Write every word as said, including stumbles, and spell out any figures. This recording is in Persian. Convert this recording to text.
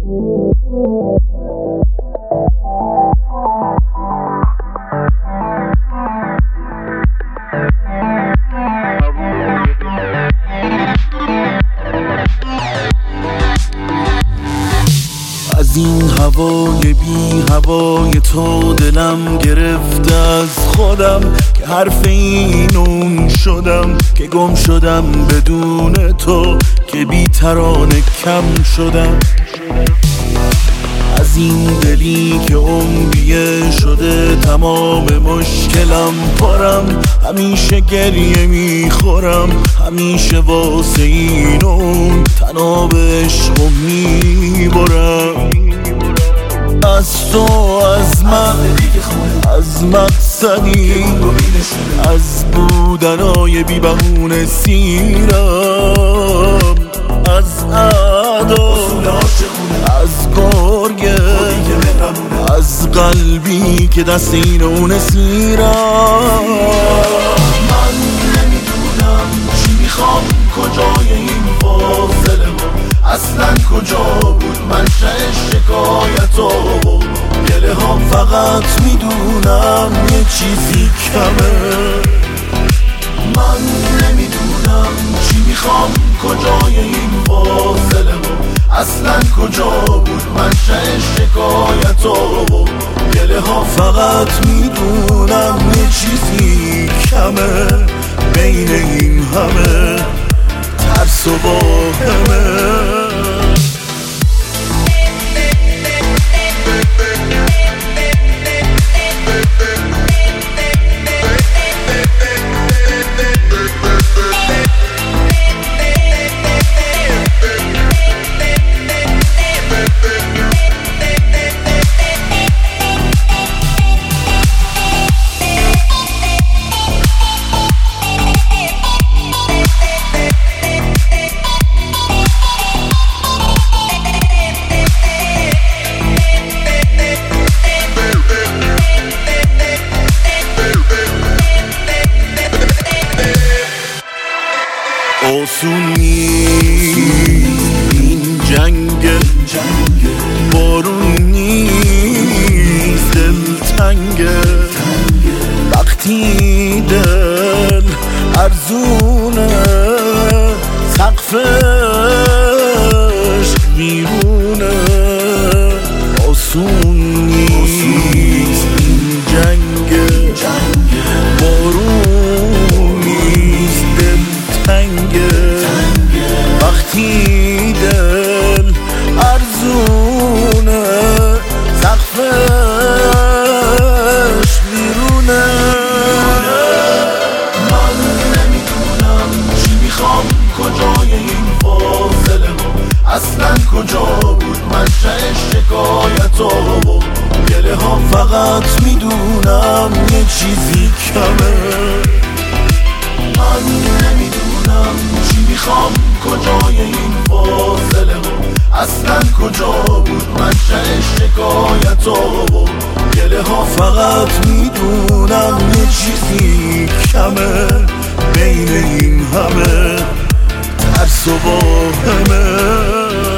از این هوای بی هوای تو دلم گرفته از خودم، که حرف این اون شدم، که گم شدم بدون تو، که بی ترانه کم شدم. از این دلی که عمریه شده تمام مشکلم پرم، همیشه گریه میخورم، همیشه واسه این اون تناب عشقو میبرم. از تو، از من، از مقصدی، از بودنای بی بهونه سیرم، از اعدا، از گرگه، از قلبی که دست این اون سیرم. من نمیدونم چی میخوام، کجای این فاصله ما اصلا کجا بود منشأ شکایتو و گله ها. فقط میدونم یه چیزی کمه. من نمیدونم چی میخوام، کجای این فاصله ما اصلا کجا بود منشأ شکایتو و گله ها. فقط میدونم یه چیزی کمه بین این همه ترس و واهمه. آسون نیست این جنگ، بارون نیست دلتنگه، وقتی دل ارزونه سقفش بیرونه. آسون نیست این جنگ، بارون نیست دلتنگه، وقتی دل ارزونه سقفش بیرونه. من نمیدونم چی میخوام، کجای این فاصله ما اصلا کجا بود منشأ شکایتو و گله ها. فقط میدونم یه چیزی کمه. من نمیدونم چی میخوام، کجای این فاصله ما اصلا کجا بود منشأ شکایتو و گله ها. فقط میدونم یه چیزی کمه بین این همه ترس و واهمه.